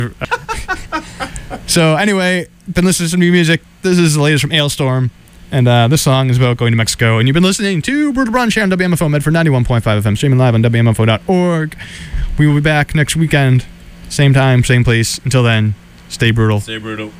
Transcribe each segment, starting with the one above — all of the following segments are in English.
So anyway, been listening to some new music. This is the latest from Ailstorm, and this song is about going to Mexico. And you've been listening to Brutal Brunch here on WMFO Medford 91.5 FM, streaming live on WMFO.org. We will be back next weekend, same time, same place. Until then, stay brutal. Stay brutal.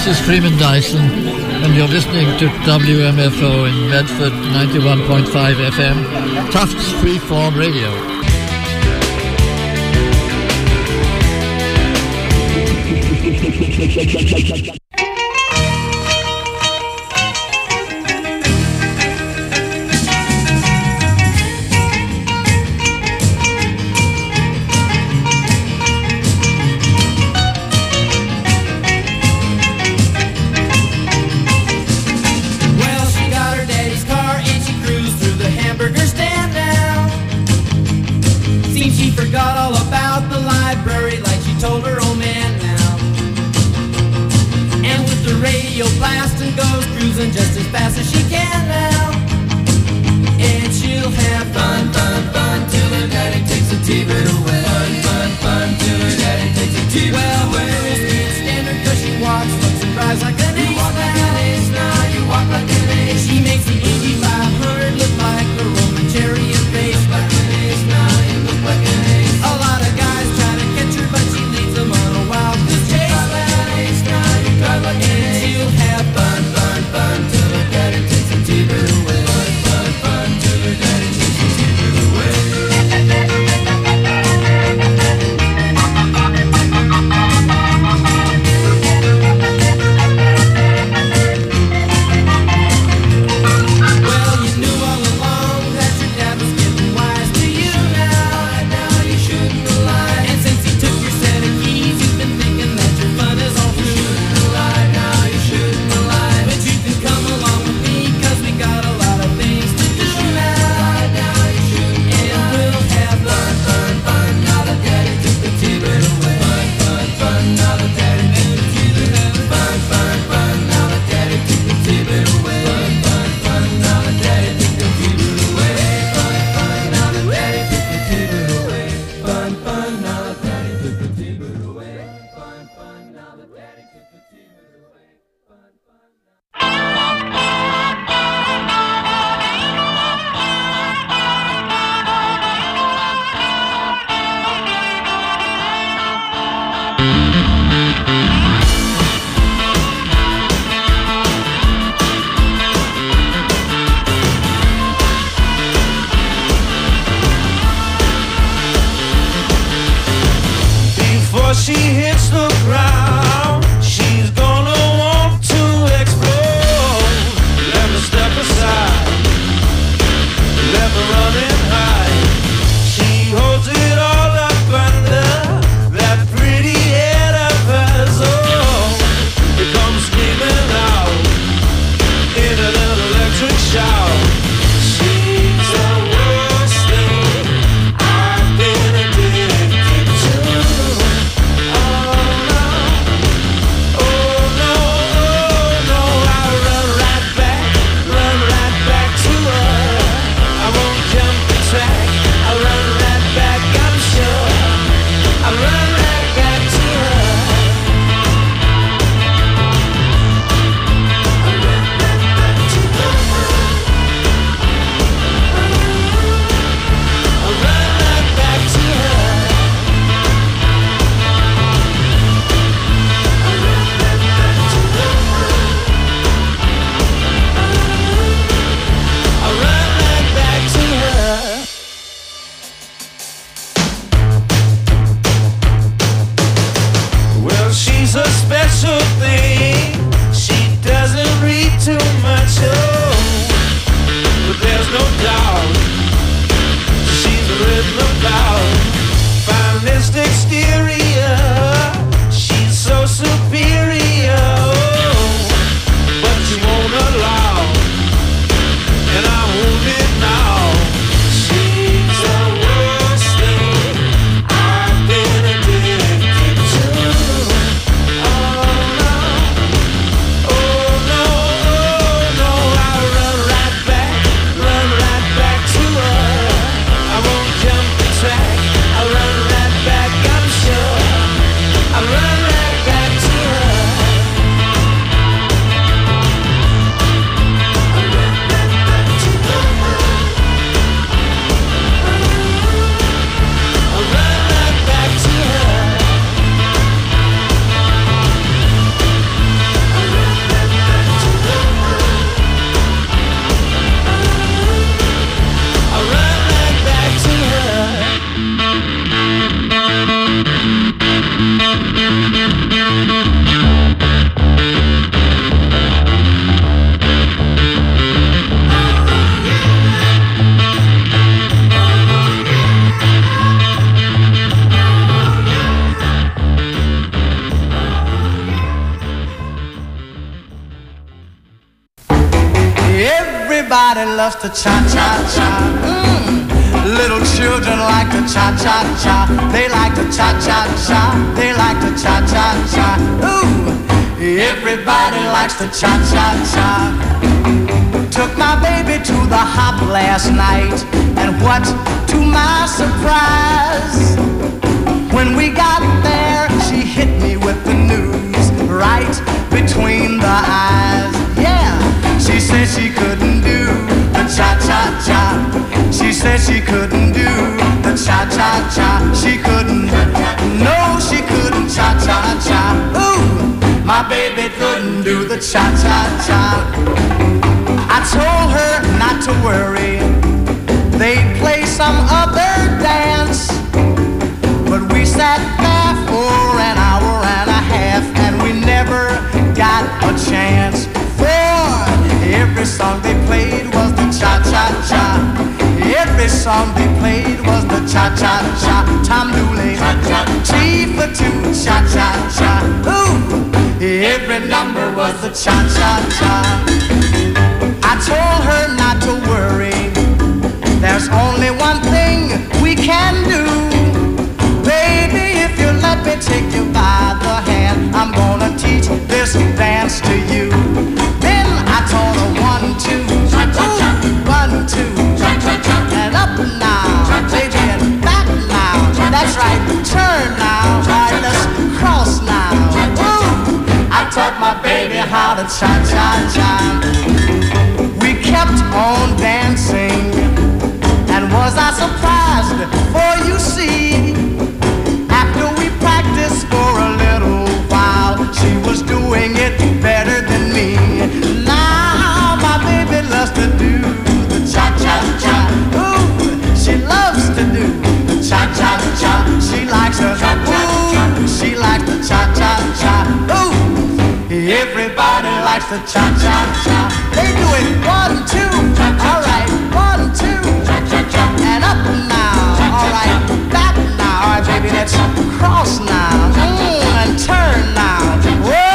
This is Freeman Dyson, and you're listening to WMFO in Medford 91.5 FM, Tufts Freeform Radio. Just as fast as she can now. And she'll have fun, fun, fun till her daddy takes a T-bird away. Fun, fun, fun till her daddy takes a T-bird away. Well, girls can't stand her 'cause she walks, looks and drives like an ace. You walk like an ace now, you walk like an ace. She makes the Indy 500 look like a Roman chariot race. Like an ace now, you look like an ace. A lot of guys try to catch her, but she leads them on a wild goose chase. You drive like an ace now, you drive like an ace. She'll have fun, fun, fun till her daddy takes a T-bird away. Fun, fun, fun till her daddy takes a T-bird away. Well, you knew all along that your dad was getting wise to you now. Now you shouldn't have lied. And since he took your set of keys, you've been thinking that your fun is all through. You shouldn't have lied. Now you shouldn't have lied. But you can come along with me 'cause we got a lot of things to do now. Now you shouldn't have lied. And we'll have fun, fun, fun. Now that daddy took the T-bird away. Fun, fun, fun. Now that daddy took the T-bird away. Fun, fun, fun. Now that daddy took the T-bird away. Fun, fun, fun. Now that daddy took the T-bird away. Fun, fun. Now that daddy took the T-bird away. Fun, fun. Now that daddy took the T-bird away. Fun, fun. Now that daddy took the T-bird away. Fun, fun. Before she hits the ground, she's gonna want to explode. Let her step aside, let her run and hide. She holds it all up under that pretty head of hers. Oh, it comes screaming out in a little electric shout. She's the worst thing I've been addicted to. Oh no. Everybody loves to cha-cha-cha. Little children like to cha-cha-cha. They like to cha-cha-cha. They like to cha-cha-cha. Ooh, everybody likes to cha-cha-cha. Took my baby to the hop last night, and what to my surprise, when we got there, she hit me with the news right between the eyes. Yeah, she said she couldn't do the cha-cha-cha. She said she couldn't do the cha-cha-cha. She couldn't, no, she couldn't cha-cha-cha. Ooh, my baby couldn't do the cha-cha-cha. I told her not to worry, they'd play some other dance. But we sat there for an hour and a half, and we never got a chance. For every song they played was the cha-cha-cha. Every song they played was the cha-cha-cha. Tom Dooley, T for two, cha-cha-cha. Ooh, every number was the cha-cha-cha. I told her not to worry, there's only one thing we can do. Baby, if you let me take you by the hand, I'm gonna teach this dance to you. Then I taught her 1, 2, ooh, 1, 2, and up now, baby, and back now. That's right, turn now, right, let's cross now. Ooh, I taught my baby how to cha-cha-cha. We kept on dancing, and was I surprised? For you see, after we practiced for a little while, she was doing it better than me. Now my baby loves to do the cha-cha-cha. Ooh, she loves to do the cha-cha-cha. She likes her, ooh, she likes the cha-cha-cha. Ooh, everybody likes the cha-cha-cha. They do it 1, 2, all right, 1, 2, and up now, all right, back now, all right, baby, let's cross now, and turn now. Whoa,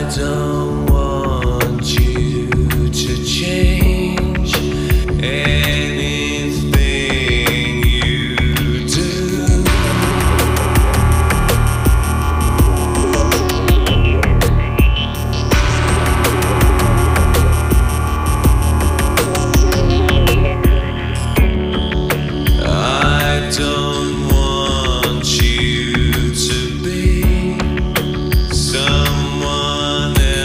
don't want you to change anything you do. I don't want you to be someone else.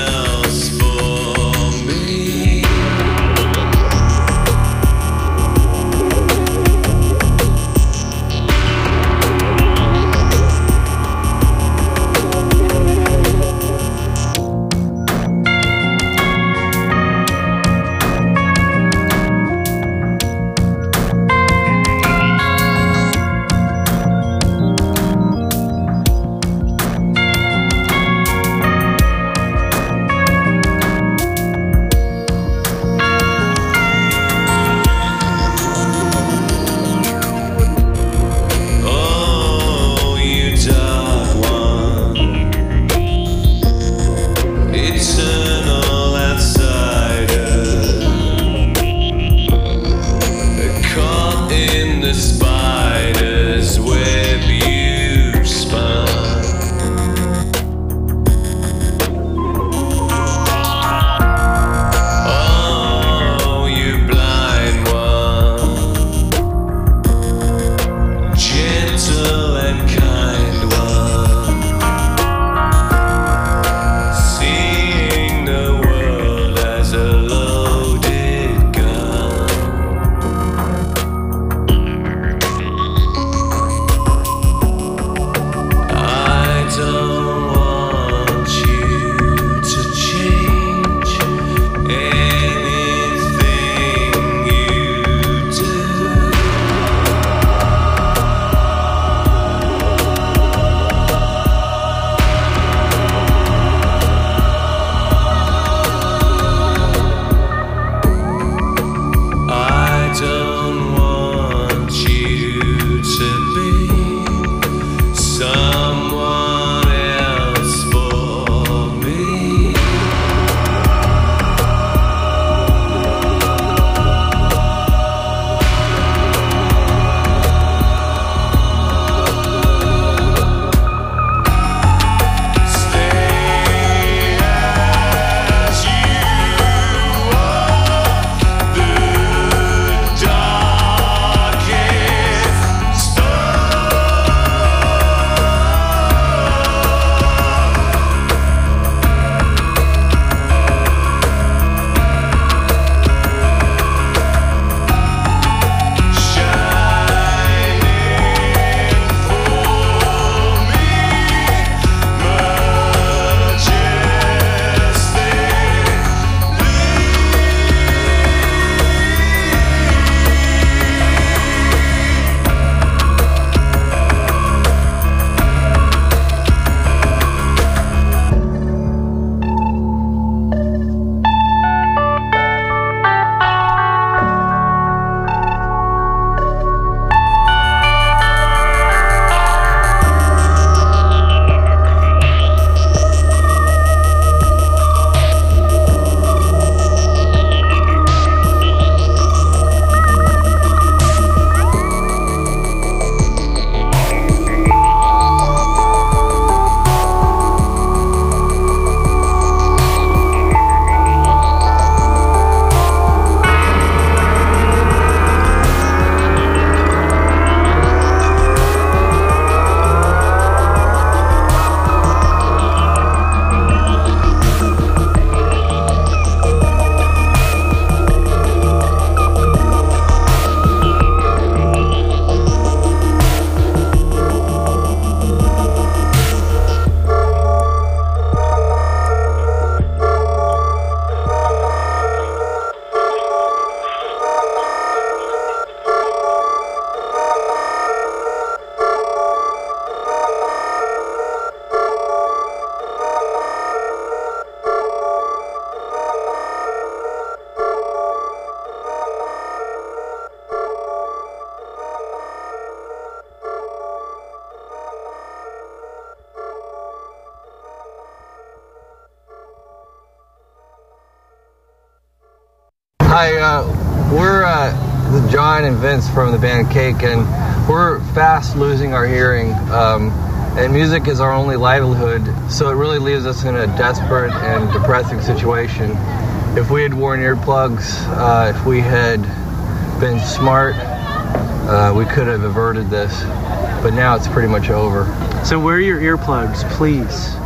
Hi, we're John and Vince from the band Cake, and we're fast losing our hearing. And music is our only livelihood, so it really leaves us in a desperate and depressing situation. If we had worn earplugs, if we had been smart, we could have averted this, but now it's pretty much over. So wear your earplugs, please.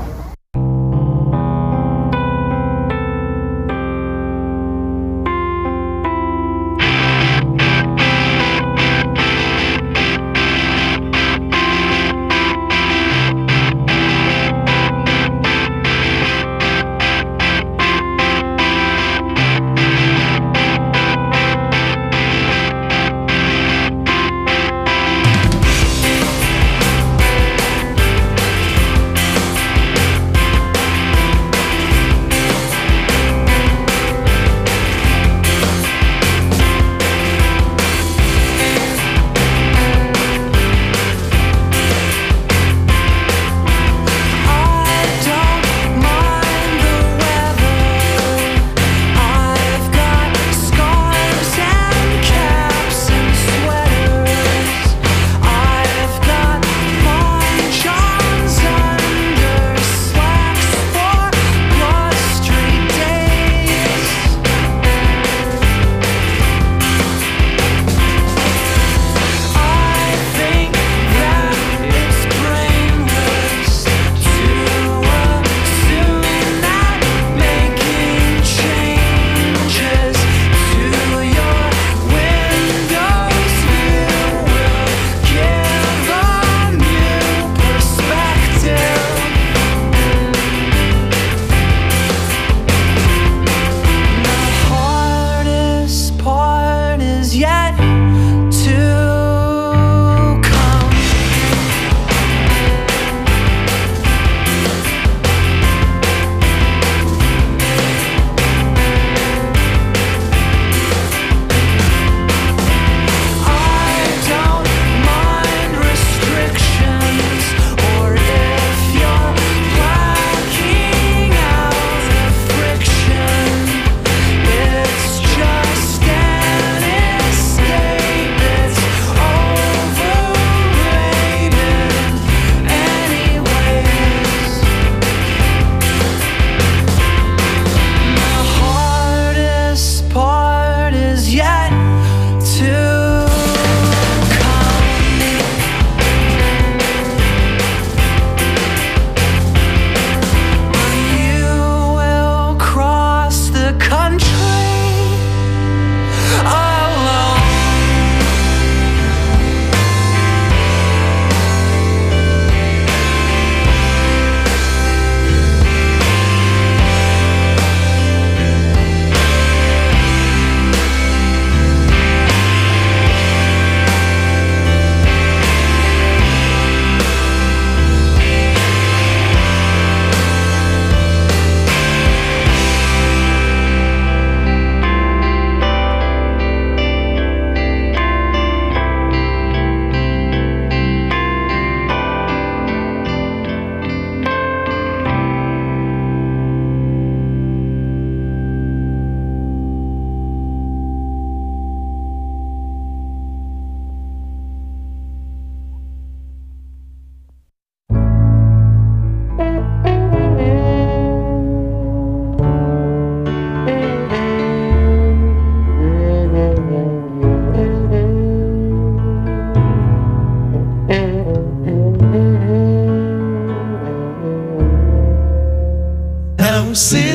City,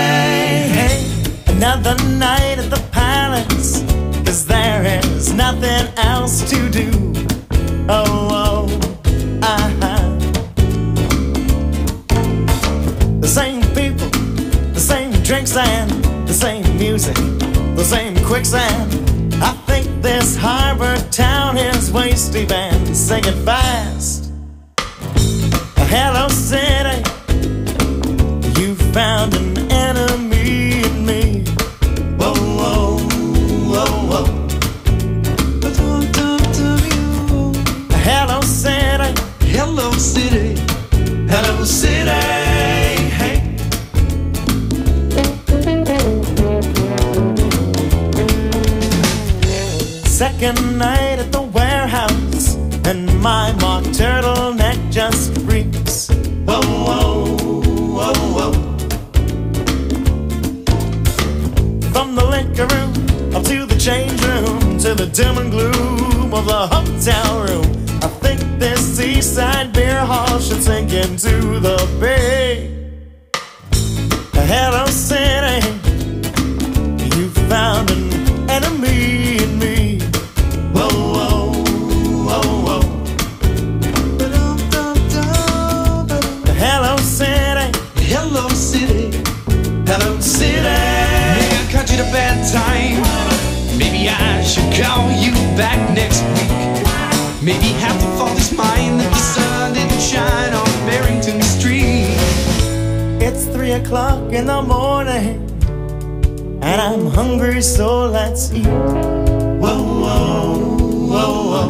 hey, another night at the palace, 'cause there is nothing else to do. Oh, the same people, the same drinks and the same music, the same quicksand. I think this harbor town is way too bad. Sing it fast. Hello, city. You found an enemy in me. Whoa, whoa, whoa, whoa. Hello, city. Hello, city. Hello, city. Hey. second night at the warehouse, and my mock turtleneck just reeks. Whoa, whoa, whoa, whoa. From the liquor room up to the change room, to the dim and gloom of the hotel room, I think this seaside beer hall should sink into the bay. Hello, city, you found an enemy in me. Whoa, whoa, whoa, whoa. Hello, city. Hello, city. Hello, city. Maybe I caught you at a bad time. Maybe I should call you back next week. Maybe half the fault is mine that the sun didn't shine on Barrington Street. It's 3 o'clock in the morning, and I'm hungry, so let's eat. Whoa, whoa, whoa, whoa.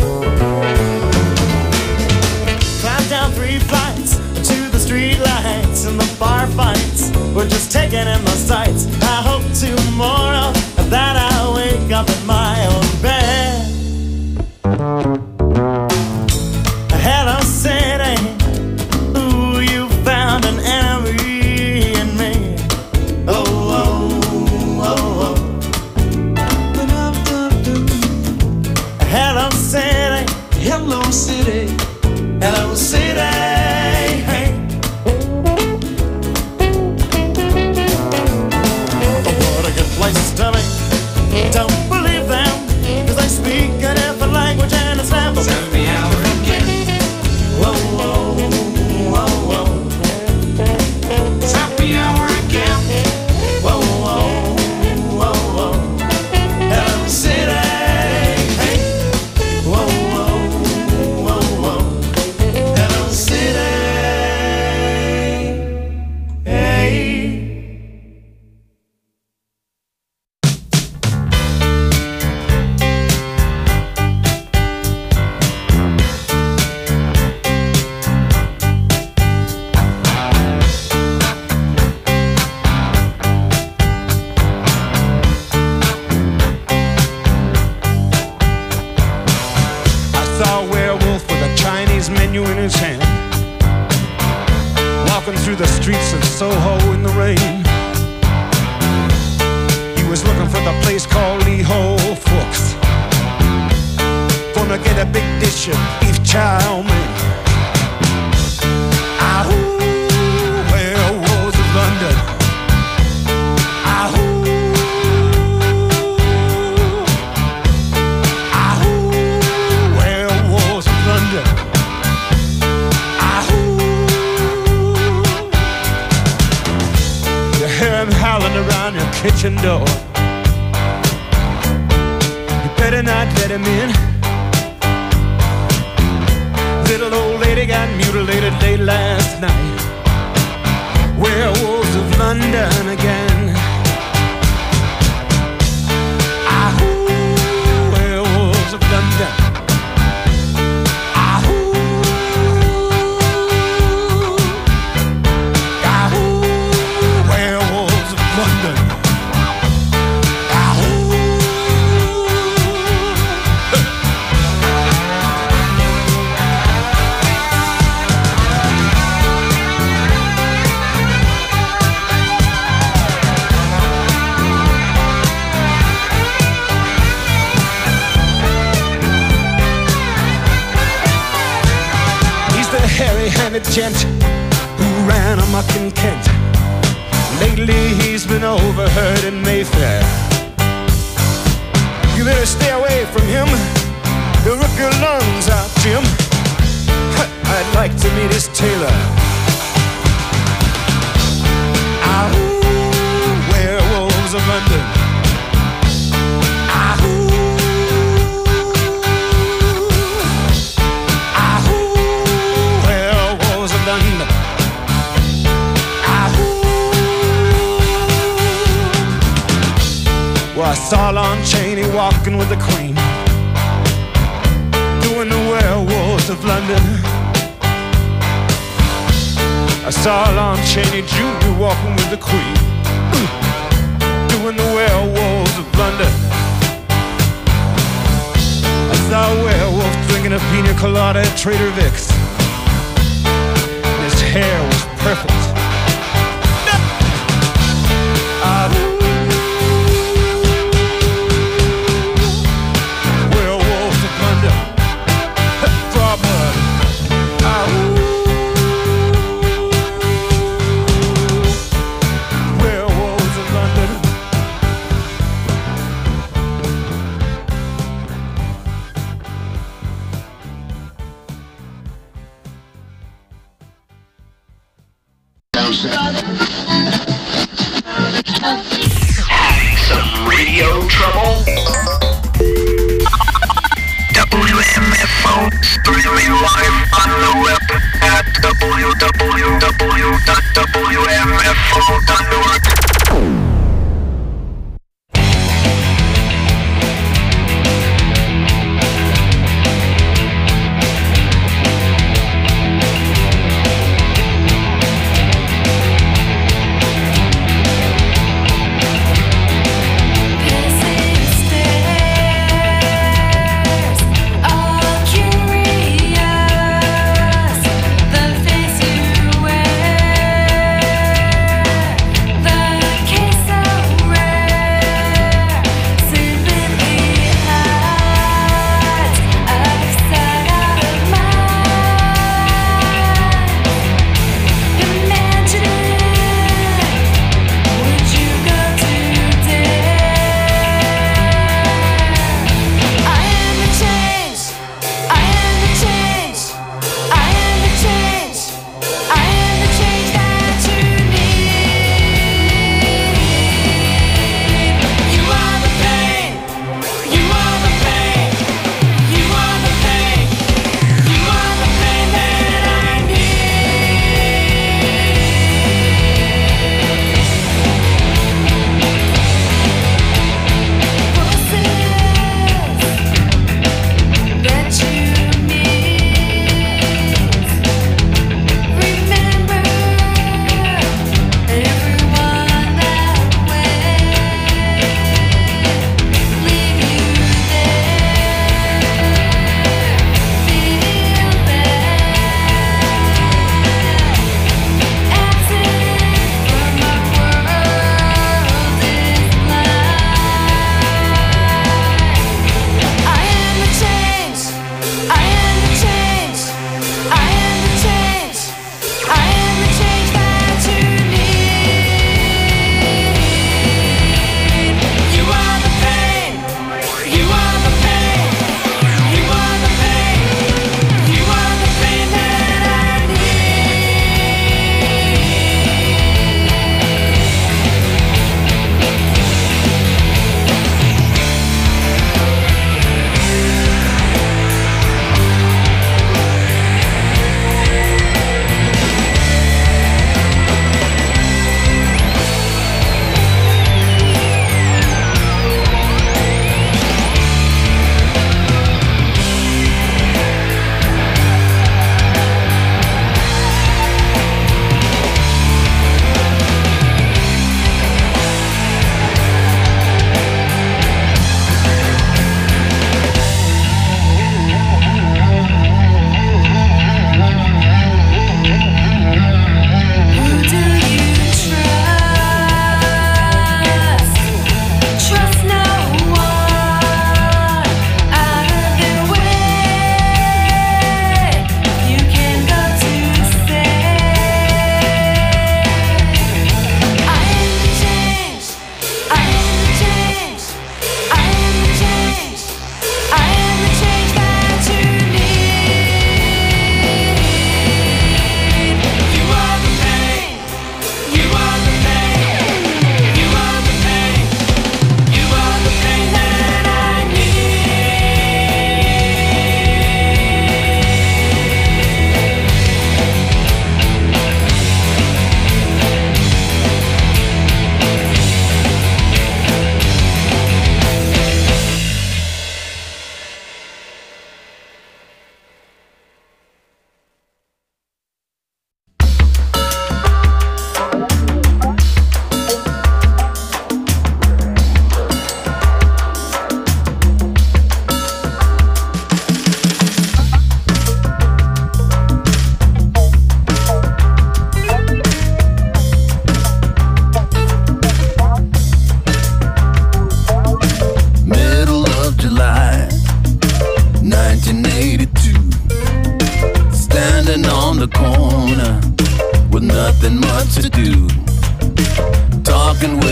Climb down 3 flights to the street lights, and the bar fights we're just taking in the sights. I hope tomorrow that I'll wake up in my own bed. Hello, city. Ooh, you found an enemy in me. Oh, oh, oh, oh. Hello, city. Hello, city. Hello, city. Hey. What a good place to be. Don't believe them, 'cause they speak a different language and it's never Happy hour again. whoa, whoa, whoa, whoa. It's happy hour again. Whoa, whoa, whoa, whoa. Hello, city. Hey. Whoa, whoa, whoa, whoa. Hello, city. Hey. I saw a werewolf with a Chinese menu in his hand, walking through the streets of Soho in the rain. He was looking for the place called Lee Ho Fook's, gonna get a big dish of beef chow mein. Ahoo, werewolves of London. Ahoo. Werewolves of London. Ahoo. You hear him howling around your kitchen door. You better not let him in. Little old lady got mutilated late last night. Werewolves of London again. Ahoo, werewolves of London. Ahoo, ahoo, werewolves of London. Ahoo. Hairy-handed gent who ran amok in Kent. Lately he's been overheard in Mayfair. You better stay away from him. He'll rip your lungs out, Jim. I'd like to meet his tailor. Ahoo, werewolves of London. Ahoo. London. Ahoo. Well, I saw Lon Chaney walking with the Queen, doing the werewolves of London. I saw Lon Chaney Jr. walking with the Queen, doing the werewolves of London. Colada at Trader Vic's. His hair was perfect. Werewolves of London. Draw blood. Werewolves of London. Some radio trouble? WMFO, streaming live on the web at www.wmfo.org. The face you wear, the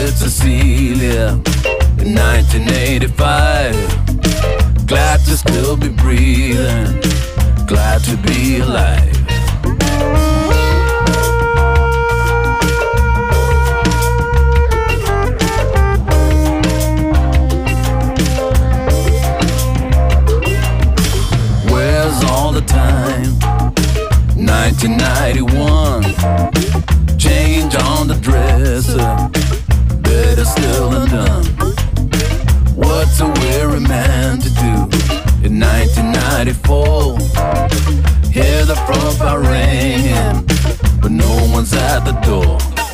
met Cecilia in 1985. Glad to still be breathing, glad to be alive. Where's all the time? 1991. Change on the dresser, better still undone. What's a weary man to do in 1994? Hear the front bar ringing, but no one's at the door.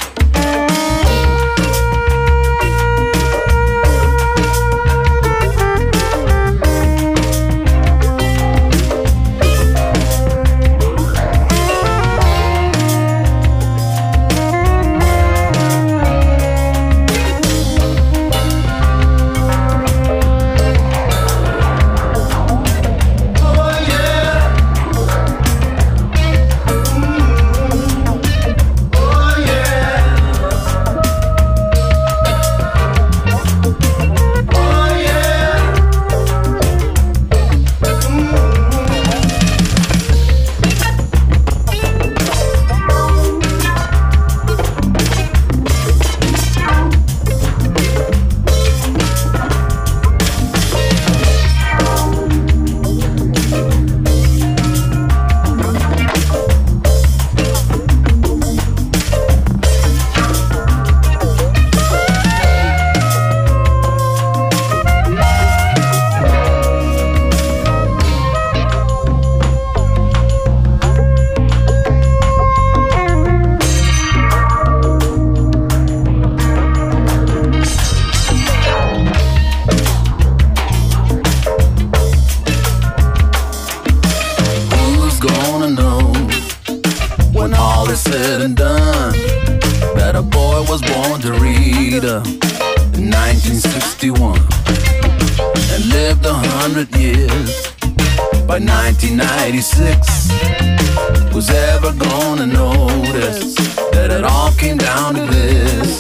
Said and done that a boy was born to read in 1961 and lived 100 years by 1996. Was ever gonna notice that it all came down to this?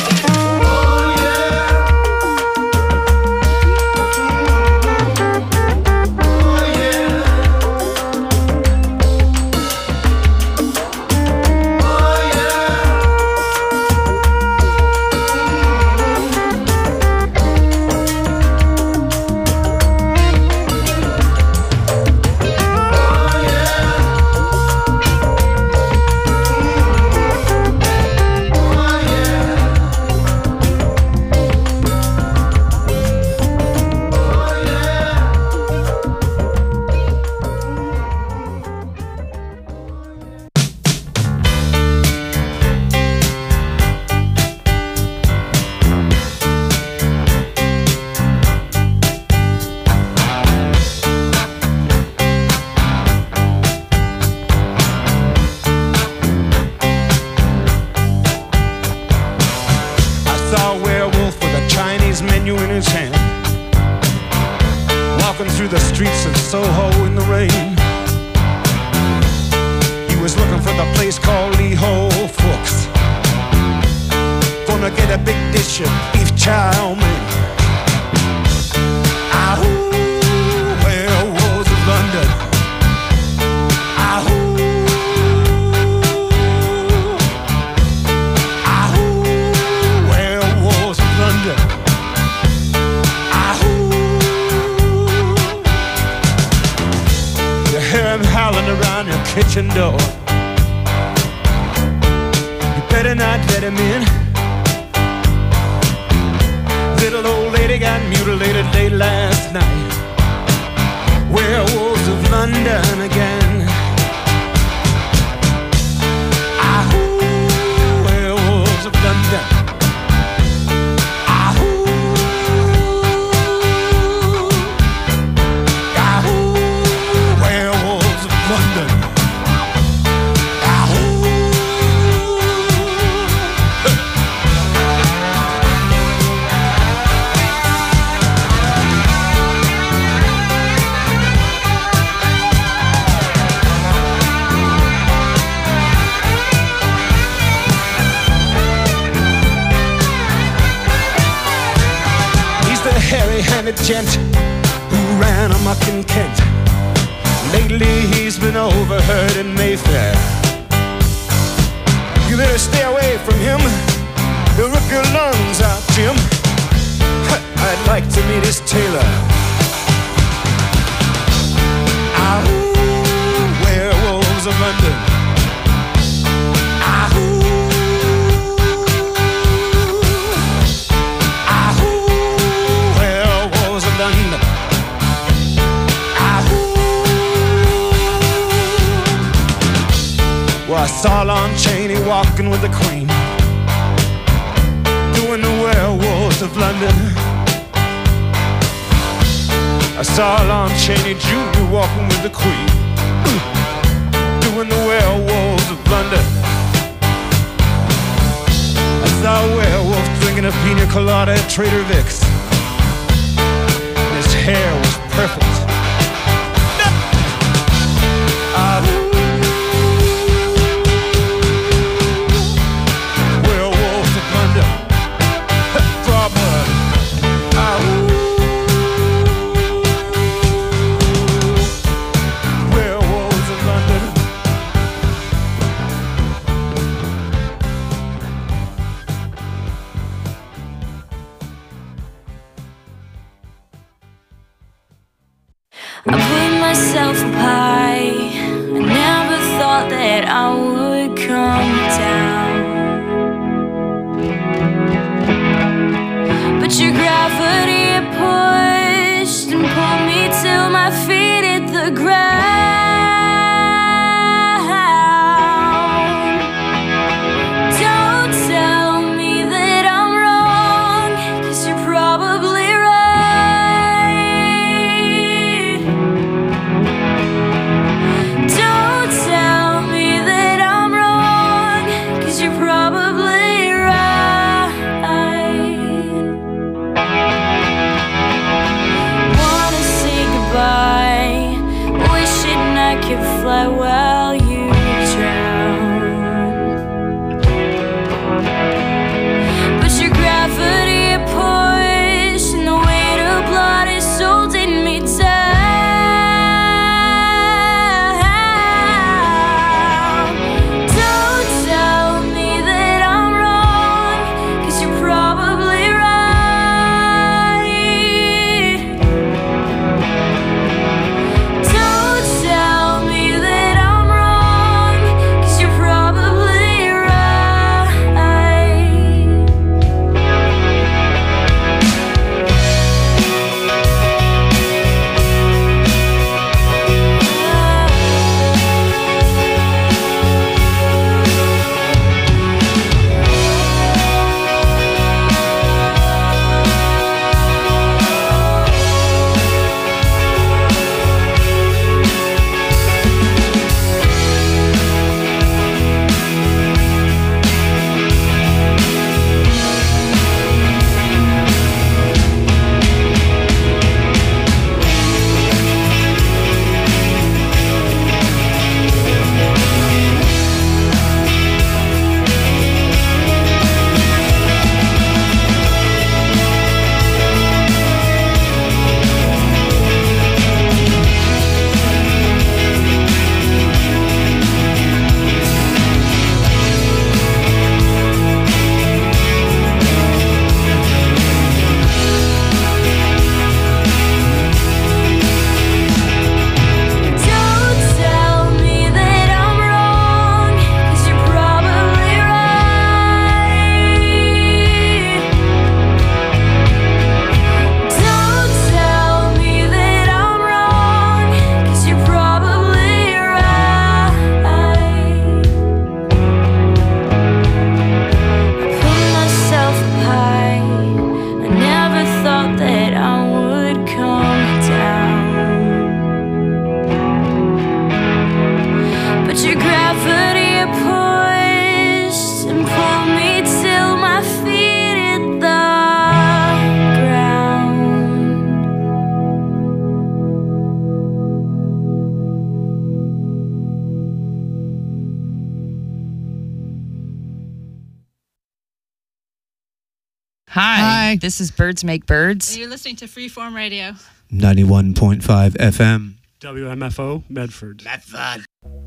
Kitchen door. You better not let him in. Little old lady got mutilated late last night. Werewolves of London again. Ahoo, werewolves of London. Ahoo, ahoo, werewolves of London. a gent who ran amok in Kent. Lately he's been overheard in Mayfair. You better stay away from him. He'll rip your lungs out, Jim. I'd like to meet his tailor. Ahoo, werewolves of London. Ahoo, ahoo, werewolves of London. Ahoo. Well, I saw Lon Chaney walking with the Queen, doing the werewolves of London. I saw Lon Chaney Jr. walking with the Queen, doing the werewolves of London. I saw a werewolf drinking a pina colada at Trader Vic's. And his hair was perfect. Werewolves of London. Draw blood. Werewolves of London. I put myself up high. I never thought that I would come down. But your gravity pushed and pulled me till my feet hit the ground. Don't tell me that I'm wrong, 'cause you're probably right. Don't tell me that Hi. This is Birds Make Birds. And you're listening to Freeform Radio. 91.5 FM. WMFO, Medford. Medford.